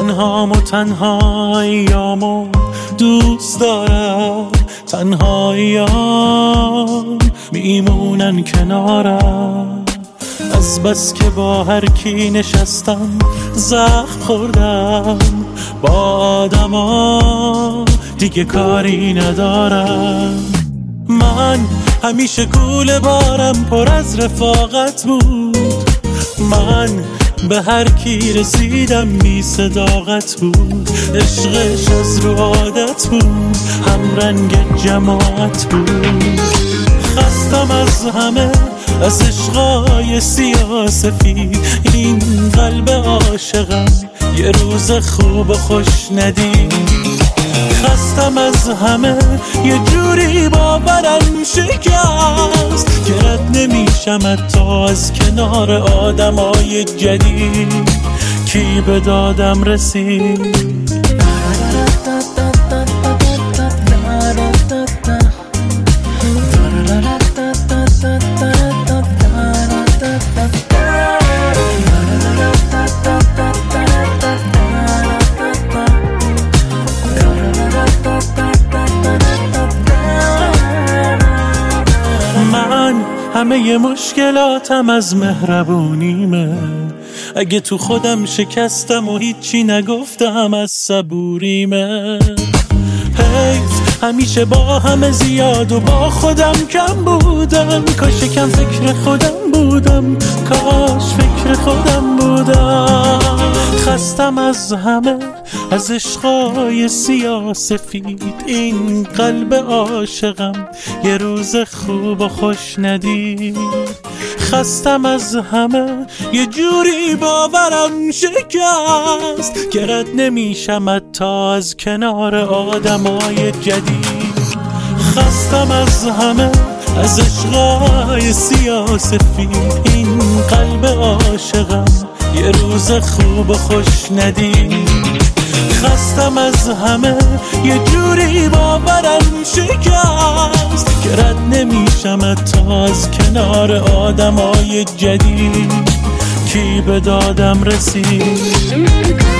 تنهام و تنهاییامو دوست دارم، تنهاییام میمونن کنارم. از بس که با هر کی نشستم زخم خوردم، با آدما دیگه کاری ندارم. من همیشه کوله بارم پر از رفاقت بود، من به هر کی رسیدم بی صداقت بود. عشقش از رو عادت بود، هم رنگ جماعت بود. خستم از همه، از عشقای سیاسفید. این قلب عاشقم یه روز خوب و خوش ندید. خستم از همه، یه جوری باورم شکست که رد نمیشم حتی از کنار آدمای جدید. کی به دادم رسید؟ همه مشکلاتم از مهربونیمه. اگه تو خودم شکستم و هیچی نگفتم از صبوریمه. حیف همیشه با همه زیاد و با خودم کم بودم. کاش کم فکر خودم بودم، کاش فکر خودم بودم. خستم از همه، از عشقای سیاسفید. این قلب عاشقم یه روز خوب و خوش ندید. خستم از همه، یه جوری باورم شکست که رد نمیشم حتی از کنار آدمای جدید. خستم از همه، از عشقای سیاسفید. این قلب عاشقم یه روز خوب و خوش ندید. خستم از همه، یه جوری باورم شکست که رد نمیشم حتی از کنار آدمای جدید. کی به دادم رسید؟